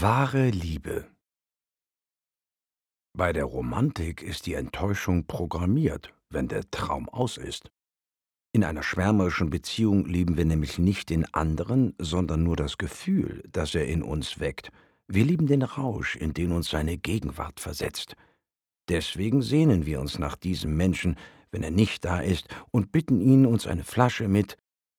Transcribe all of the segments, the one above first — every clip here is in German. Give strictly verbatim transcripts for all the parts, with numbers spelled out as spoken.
Wahre Liebe. Bei der Romantik ist die Enttäuschung programmiert, wenn der Traum aus ist. In einer schwärmerischen Beziehung lieben wir nämlich nicht den anderen, sondern nur das Gefühl, das er in uns weckt. Wir lieben den Rausch, in den uns seine Gegenwart versetzt. Deswegen sehnen wir uns nach diesem Menschen, wenn er nicht da ist, und bitten ihn, uns eine Flasche mit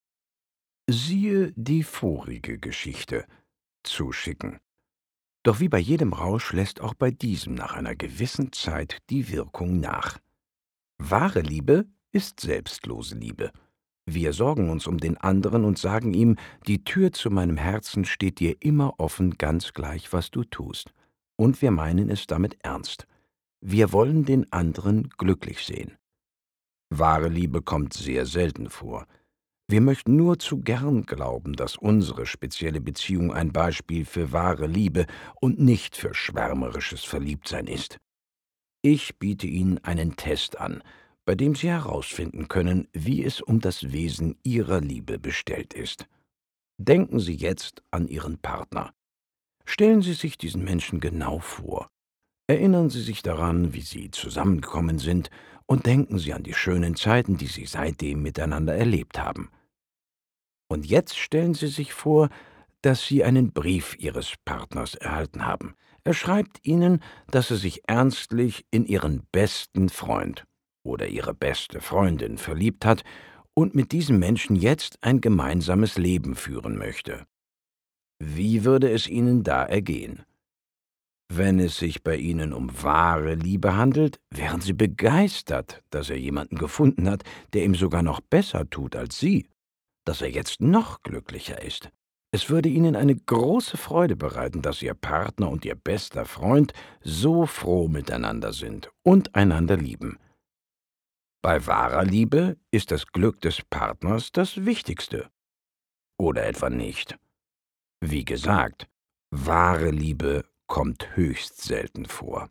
»Siehe die vorige Geschichte« zu schicken. Doch wie bei jedem Rausch lässt auch bei diesem nach einer gewissen Zeit die Wirkung nach. Wahre Liebe ist selbstlose Liebe. Wir sorgen uns um den anderen und sagen ihm, die Tür zu meinem Herzen steht dir immer offen, ganz gleich, was du tust. Und wir meinen es damit ernst. Wir wollen den anderen glücklich sehen. Wahre Liebe kommt sehr selten vor. Wir möchten nur zu gern glauben, dass unsere spezielle Beziehung ein Beispiel für wahre Liebe und nicht für schwärmerisches Verliebtsein ist. Ich biete Ihnen einen Test an, bei dem Sie herausfinden können, wie es um das Wesen Ihrer Liebe bestellt ist. Denken Sie jetzt an Ihren Partner. Stellen Sie sich diesen Menschen genau vor. Erinnern Sie sich daran, wie Sie zusammengekommen sind, und denken Sie an die schönen Zeiten, die Sie seitdem miteinander erlebt haben. Und jetzt stellen Sie sich vor, dass Sie einen Brief Ihres Partners erhalten haben. Er schreibt Ihnen, dass er sich ernstlich in Ihren besten Freund oder Ihre beste Freundin verliebt hat und mit diesem Menschen jetzt ein gemeinsames Leben führen möchte. Wie würde es Ihnen da ergehen? Wenn es sich bei Ihnen um wahre Liebe handelt, wären Sie begeistert, dass er jemanden gefunden hat, der ihm sogar noch besser tut als Sie, dass er jetzt noch glücklicher ist. Es würde Ihnen eine große Freude bereiten, dass Ihr Partner und Ihr bester Freund so froh miteinander sind und einander lieben. Bei wahrer Liebe ist das Glück des Partners das Wichtigste. Oder etwa nicht? Wie gesagt, wahre Liebe kommt höchst selten vor.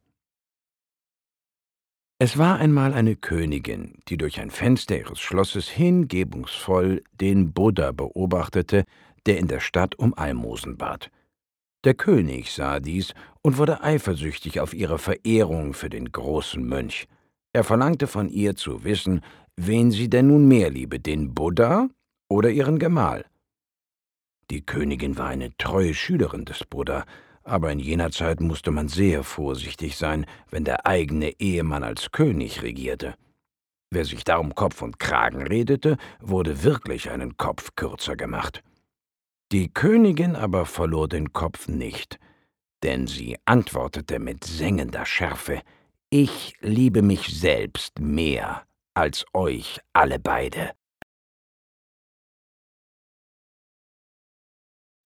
Es war einmal eine Königin, die durch ein Fenster ihres Schlosses hingebungsvoll den Buddha beobachtete, der in der Stadt um Almosen bat. Der König sah dies und wurde eifersüchtig auf ihre Verehrung für den großen Mönch. Er verlangte von ihr zu wissen, wen sie denn nun mehr liebe, den Buddha oder ihren Gemahl. Die Königin war eine treue Schülerin des Buddha, aber in jener Zeit musste man sehr vorsichtig sein, wenn der eigene Ehemann als König regierte. Wer sich darum Kopf und Kragen redete, wurde wirklich einen Kopf kürzer gemacht. Die Königin aber verlor den Kopf nicht, denn sie antwortete mit sengender Schärfe: »Ich liebe mich selbst mehr als euch alle beide.«